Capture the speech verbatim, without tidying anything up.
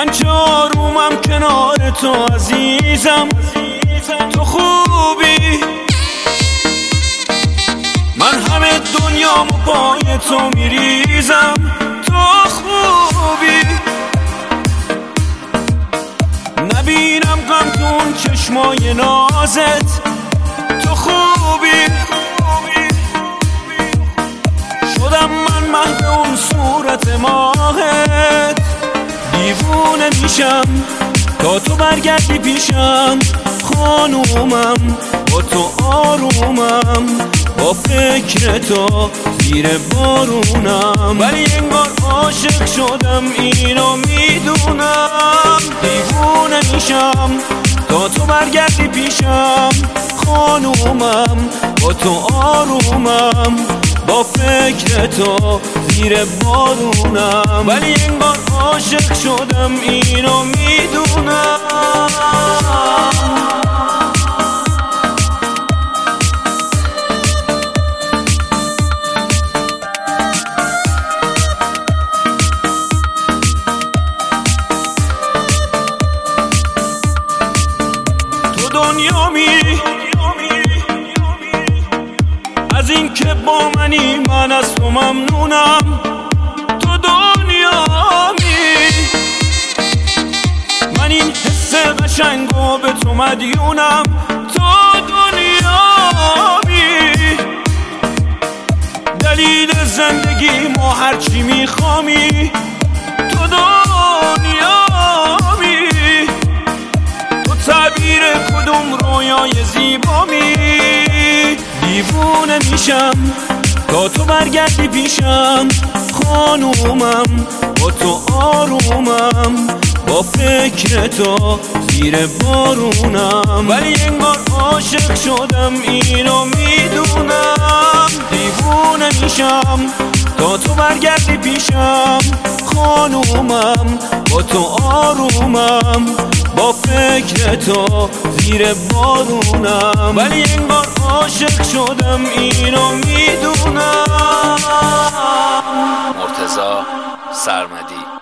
من چه آرومم کنار تو عزیزم، تو خوبی. من همه دنیامو پای تو میریزم، تو خوبی. نبینم غم تو اون چشمای نازت، تو خوبی. شدم من محو اون صورت ماهت، دیوونه میشم تا تو برگردی پیشم. خانومم با تو آرومم، با فکر تو زیر بارونم، ولی انگار عاشق شدم اینو میدونم. دیوونه میشم تا تو برگردی پیشم. خانومم با تو آرومم، با فکر تو زیر بارونم، ولی انگار عاشق شدم اینو میدونم. تو دنیا میری از این که با منی، من از تو ممنونم. تو دنیا میری من این حس قشنگو به تو مدیونم. تو دنیا میری دلیل زندگی ما، هرچی میخوامی. تو دنیا میری تو تعبیر کدوم رویای زیبامی. دیوونه میشم تا تو برگردی پیشم. خانومم با تو آرومم، با فکر تو زیر بارونم، ولی انگار عاشق شدم اینو میدونم. دیوونه میشم تا تو برگردی پیشم. خانومم با تو آرومم، با فکر تو زیر بارونم، ولی انگار عاشق شدم اینو میدونم. مرتضی سرمدی.